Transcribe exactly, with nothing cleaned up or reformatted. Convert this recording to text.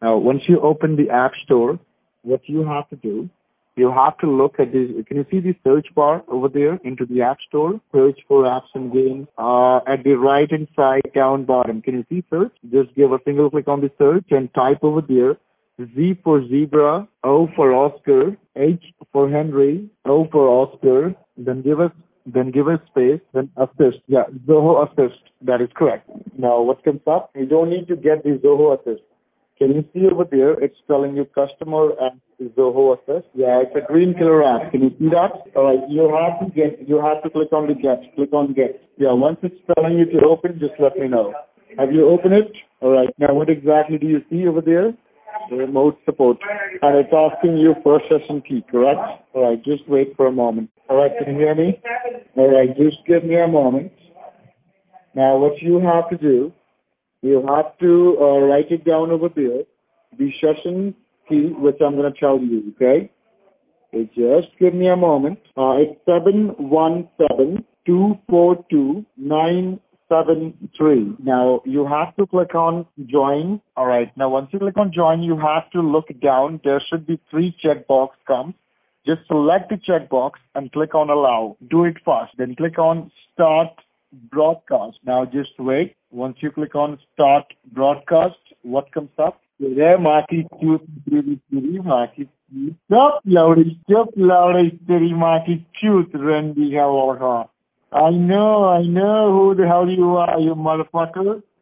Now, once you open the App Store, what you have to do, you have to look at this. Can you see the search bar over there into the App Store? Search for apps and games. Uh, at the right hand side down bottom, can you see search? Just give a single click on the search and type over there Z for zebra, O for Oscar, H for Henry, O for Oscar. Then give us then give us space, then assist. Yeah, Zoho Assist. That is correct. Now, what comes up? You don't need to get the Zoho Assist. Can you see over there? It's telling you customer and Zoho Assist. Yeah, it's a green killer app. Can you see that? All right, you have to get. You have to click on the get. Click on get. Yeah, once it's telling you to open, just let me know. Have you opened it? All right. Now, what exactly do you see over there? The remote support. And it's asking you for a session key, correct? All right, just wait for a moment. All right, can you hear me? All right, just give me a moment. Now, what you have to do, you have to uh, write it down over there, the session key, which I'm going to tell you, okay? Okay, just give me a moment. Uh, it's seven one seven two four two nine seven three. Now, you have to click on join. All right. Now, once you click on join, you have to look down. There should be three checkbox come. Just select the checkbox and click on allow. Do it fast. Then click on start broadcast. Now, just wait. Once you click on start broadcast, what comes up? There, Marky, cute, really, really, Marky. Stop, Lauri, stop, Lauri, steady, Marky, cute, Randy, how are her? I know, I know who the hell you are, you motherfucker.